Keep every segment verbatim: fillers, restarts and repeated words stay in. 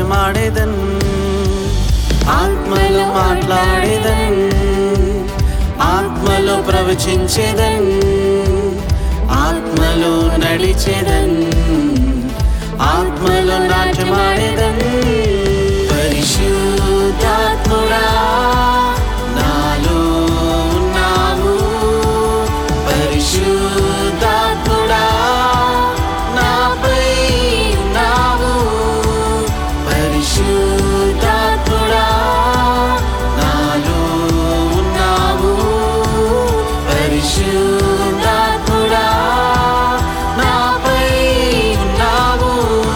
నాట్యమాడేదన్ ఆత్మలో మాట్లాడేదన్ ఆత్మలో ప్రవచించేదన్ ఆత్మలో నడిచేదన్ ఆత్మలో నాట్యమాడేదన్ పరిశుద్ధాత్ముడా నాలో ఉన్నావు పరిశుద్ధాత్ముడా నాపై ఉన్నావు పరిశుద్ధాత్ముడా నాలో ఉన్నావు పరిశుద్ధాత్ముడా నాపై ఉన్నావు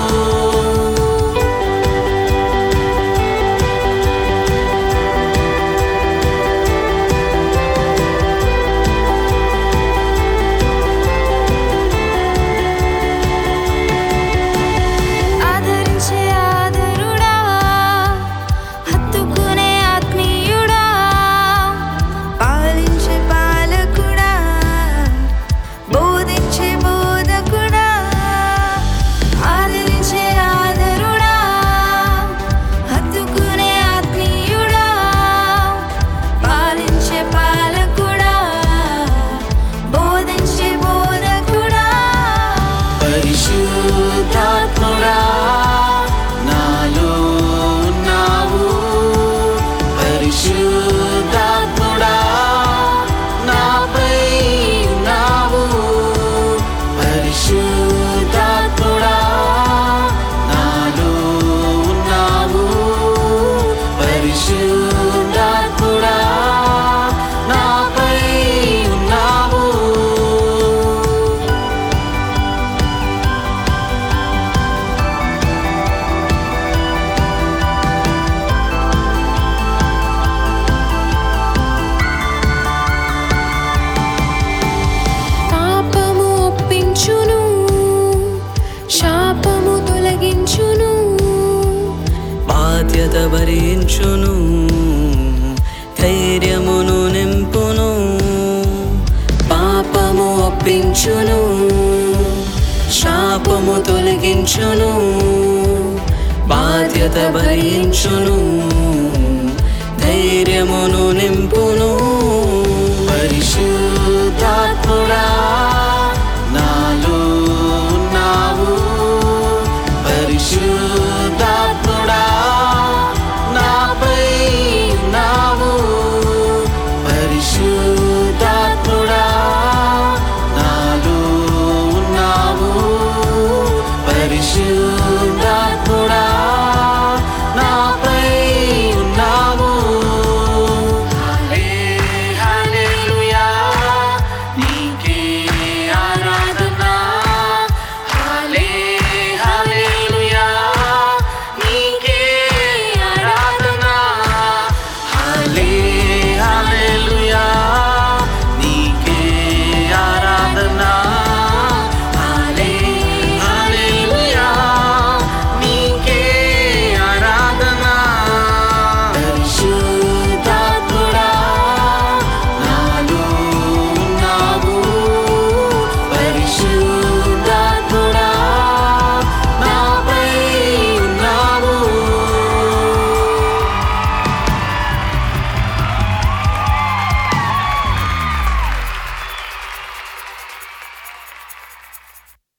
ఆదరించే ఆదరుడా హత్తుకునే ఆత్మీయుడా పాలించే పాలకుడా బోధించే బోధకుడా ఆదరించే ఆదరుడా హత్తుకునే ఆత్మీయుడా పాలించే పాలకుడా బోధించే బోధకుడా పరిశుద్ధాత్ముడా నాలో ఉన్నావు పరిశుద్ధాత్ముడా నాపై ఉన్నావు పరిశుద్ధాత్ముడా నాలో ఉన్నావు పరిశుద్ధాత్ముడా నాపై ఉన్నావు పాపము ఒప్పించును శాపము తొలగించును బాధ్యత భరించును ధైర్యమును నింపును పాపము ఒప్పించును శాపము తొలగించును బాధ్యత భరించును ధైర్యమును నింపును